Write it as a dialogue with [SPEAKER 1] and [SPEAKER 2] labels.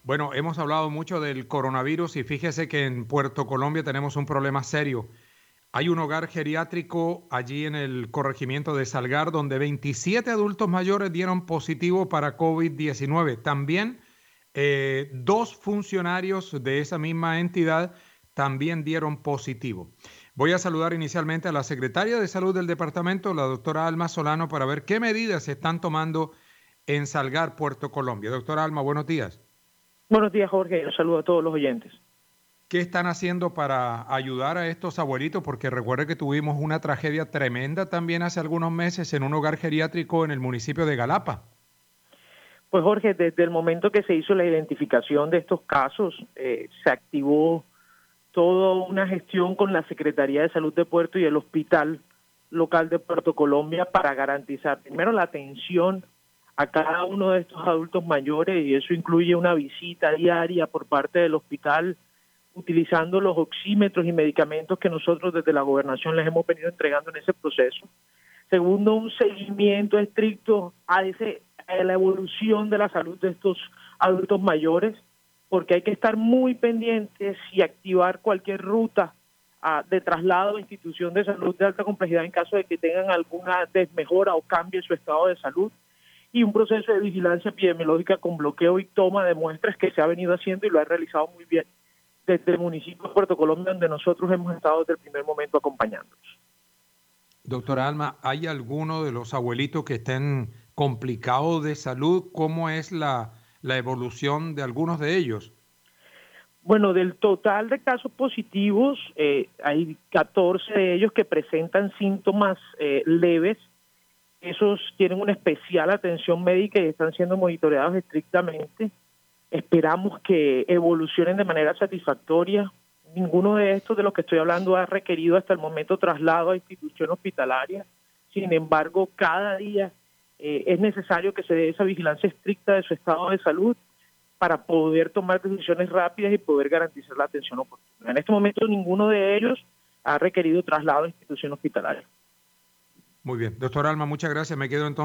[SPEAKER 1] Bueno, hemos hablado mucho del coronavirus y fíjese que en Puerto Colombia tenemos un problema serio. Hay un hogar geriátrico allí en el corregimiento de Salgar donde 27 adultos mayores dieron positivo para COVID-19. También dos funcionarios de esa misma entidad también dieron positivo. Voy a saludar inicialmente a la secretaria de Salud del departamento, la doctora Alma Solano, para ver qué medidas se están tomando en Salgar, Puerto Colombia. Doctora Alma, buenos días.
[SPEAKER 2] Buenos días, Jorge. Un saludo a todos los oyentes.
[SPEAKER 1] ¿Qué están haciendo para ayudar a estos abuelitos? Porque recuerde que tuvimos una tragedia tremenda también hace algunos meses en un hogar geriátrico en el municipio de Galapa.
[SPEAKER 2] Pues Jorge, desde el momento que se hizo la identificación de estos casos, se activó toda una gestión con la Secretaría de Salud de Puerto y el Hospital Local de Puerto Colombia para garantizar primero la atención a cada uno de estos adultos mayores, y eso incluye una visita diaria por parte del hospital utilizando los oxímetros y medicamentos que nosotros desde la gobernación les hemos venido entregando en ese proceso. Segundo, un seguimiento estricto a la evolución de la salud de estos adultos mayores, porque hay que estar muy pendientes y activar cualquier ruta de traslado a institución de salud de alta complejidad en caso de que tengan alguna desmejora o cambio en su estado de salud, y un proceso de vigilancia epidemiológica con bloqueo y toma de muestras que se ha venido haciendo y lo ha realizado muy bien desde el municipio de Puerto Colombia, donde nosotros hemos estado desde el primer momento acompañándolos.
[SPEAKER 1] Doctora Alma, ¿hay alguno de los abuelitos que estén complicados de salud? ¿Cómo es la evolución de algunos de ellos?
[SPEAKER 2] Bueno, del total de casos positivos, hay 14 de ellos que presentan síntomas leves. Esos tienen una especial atención médica y están siendo monitoreados estrictamente. Esperamos que evolucionen de manera satisfactoria. Ninguno de estos de los que estoy hablando ha requerido hasta el momento traslado a institución hospitalaria. Sin embargo, cada día es necesario que se dé esa vigilancia estricta de su estado de salud para poder tomar decisiones rápidas y poder garantizar la atención oportuna. En este momento ninguno de ellos ha requerido traslado a institución hospitalaria.
[SPEAKER 1] Muy bien. Doctora Alma, muchas gracias. Me quedo entonces